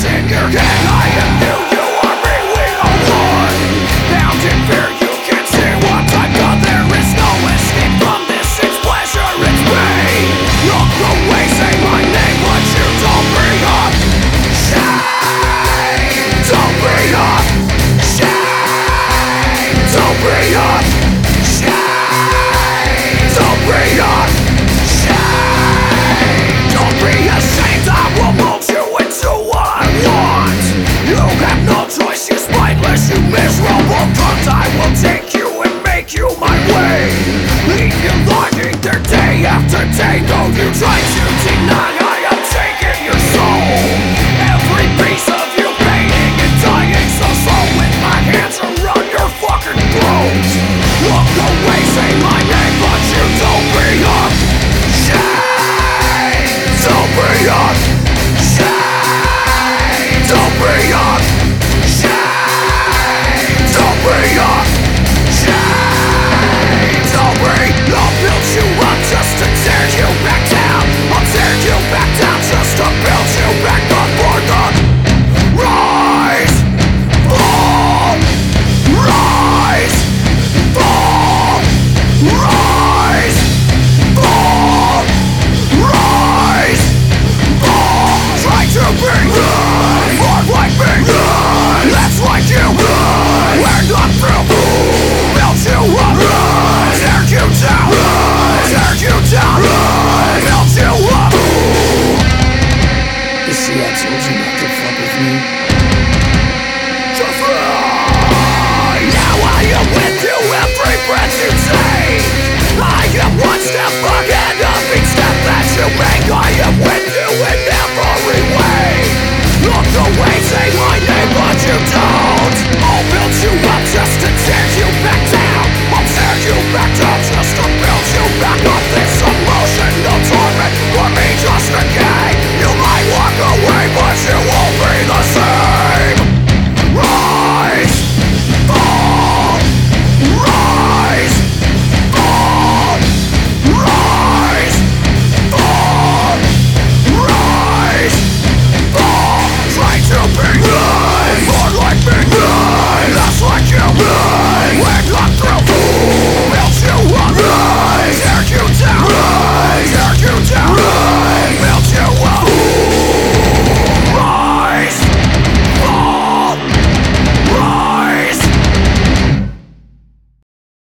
in your head. I am you, you are me, we are one. Bound in fear, you can't see what I've done. There is no escape from this, it's pleasure, it's pain. Look away, say my name, but you don't bring up shame. Don't bring up shame. Don't bring up shame. Don't bring up shame. Don't be ashamed, I will mold you into what I want. You have no choice, you spineless, you miserable cunt. I will take you and make you my way. Leave you longing there day after day. Though you try to deny, I am taking your soul. Every piece of you fading and dying so slow, with my hands around your fucking throat. Look away, say my name, but you don't bring up shame. Don't bring up shame. Don't bring up shame. Don't bring up shame. Don't bring up, build you up just to tear you back down. I'll tear you back down just to build you back up for the rise, fall, rise, fall, rise, fall, rise, fall. Try to be good, more like me, good. That's like you, good. We're not through. Build you up, good. Tear you down, good. Tear you down, good. Build you up. You see, I told you not to fuck with me. Just lie. Now I am with you every breath you take. I am one step ahead of each step that you make. I am with you in every